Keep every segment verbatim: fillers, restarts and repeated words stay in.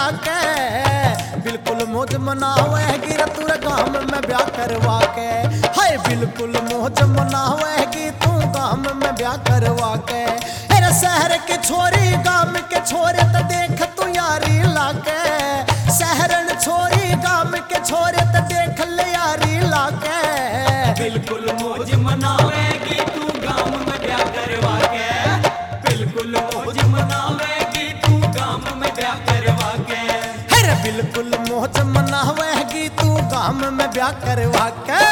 के, बिल्कुल मौज मनावेगी रे तू गाम में ब्याह करवा के। हाय बिल्कुल मौज मनावेगी तू गाम में ब्याह करवा के। अरे शहर के छोरी गाम के छोरे तो देख तू यारी लाके, शहरन छोरी गाम के छोरे तो देख ले यारी लाके। बिल्कुल मौज मनावेगी तू गाम में ब्याह करवा के, बिल्कुल मौज मनावेगी तू गाम में ब्याह करवा के। अरे बिल्कुल मौज मनावेगी तू गाम में ब्याह करवा के।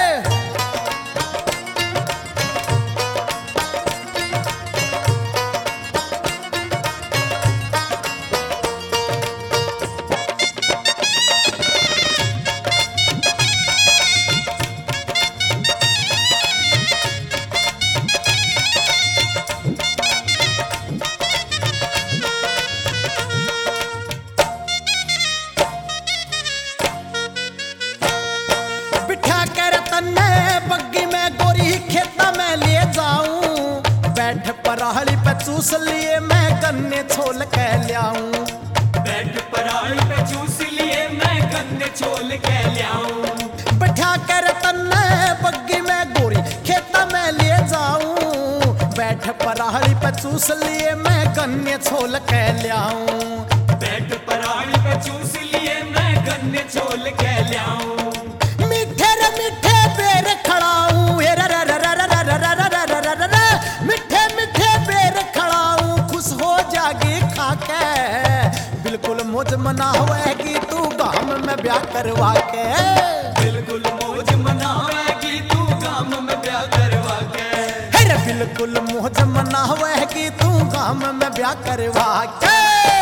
बिठा कर तन्ने बग्गी में गोरी खेता में ले जाऊं, बैठ पराली पे चूस लिए मैं गन्ने छोल के लियाऊं। बैठ पराली पे चूस लिए मैं गन्ने छोल के लियाऊं। बिठा कर तन्ने बग्गी में गोरी खेता में ले जाऊं, बैठ पराली पे चूस लिए मैं गन्ने छोल के लियाऊं। बैठ पराली पे चूस लिए मैं गन्ने छोल के लियाऊं। मीठे रे मीठे बेर खड़ाऊं, हे रा रा रा रा रा रा रा रा रा रा रा रा रा। मीठे मीठे बेर खड़ाऊं खुश हो जागी खाके, बिल्कुल मौज मनावेगी तू गाम में ब्याह करवा के। बिल्कुल मौज मनावेगी तू गाम में ब्याह करवा के। अरे बिल्कुल मौज मनावेगी तू गाम में ब्याह करवा के।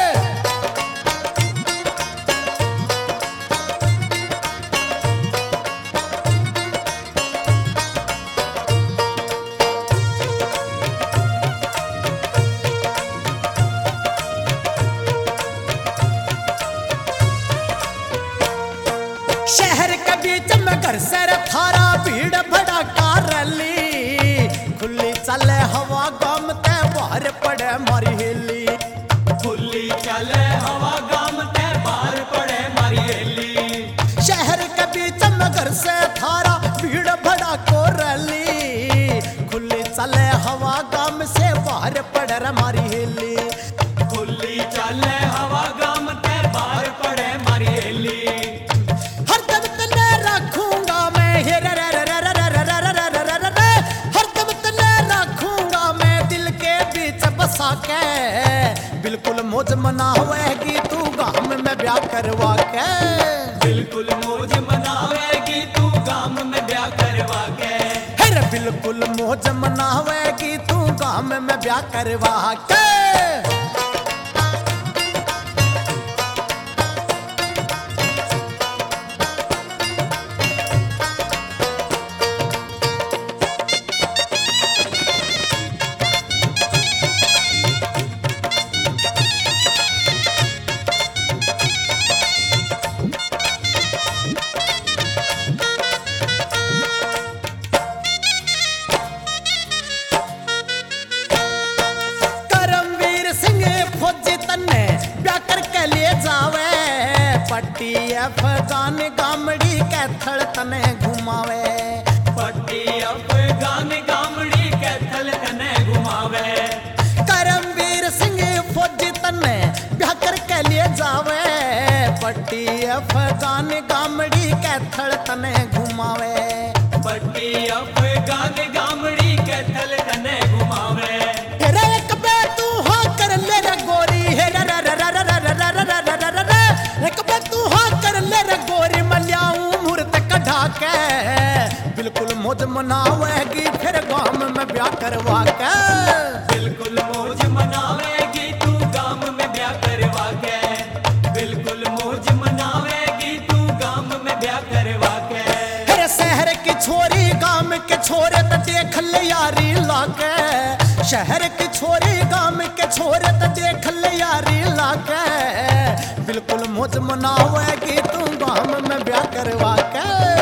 शहर के बीच में घर से थारा भीड़ भड़का रली, खुली चले हवा गम ते बाहर पड़े मारी हेली। खुली चले हवा गाम ते बाहर पड़े मारी हेली। शहर के बीच में घर से थारा भीड़ भड़को रली, खुली चले हवा गम से बाहर पड़े रे मारी हेली। खुली चले हवा गाम ते बाहर पड़े मारी हेली। हर दम तने रखूंगा मैं, हे रा रा रा रा रा रा रा रा रा रा रा रा। हर दम तने रखूंगा मैं दिल के बीच बसा के, बिल्कुल मौज मनावेगी तू गाम में ब्याह करवा के। बिल्कुल मौज मनावेगी तू गाम में ब्याह करवा के। अरे बिल्कुल मौज मनावेगी तू गाम में ब्याह करवा के। करमवीर सिंह फौजी तन्ने ब्याह करके लिए जावे, पट्टी अफगान गामड़ी के थड़ तने घुमावे। पट्टी अफगान गामड़ी के थल तने घुमावे। करमवीर सिंह फौजी तन्ने ब्याह करके लिए जावे, पट्टी अफगान गामड़ी के थड़ तने घुमावे। पट्टी अफगान गामड़ी के थल तने घुमावे। रे एक बे तू हाँ कर ले रे गोरी, हे रा रा रा रा रा रा रा रा रा रा रा रा। एक बे तू हाँ कर ले रे गोरी, मल्याऊं मूर्त कढ़ा के, बिल्कुल मौज मनावेगी फिर गाम में ब्याह करवा के। बिल्कुल मौज मनावेगी तू गाम में ब्याह करवा के। बिल्कुल मौज मनावेगी तू गाम में ब्याह करवा के। अरे शहर की छोरी गाम के छोरे तो देख ले यारी लाके, शहर की छोरी गाम के छोरे तो देख ले यारी लाके, बिल्कुल मौज मनावेगी तू गाम में ब्याह करवा के।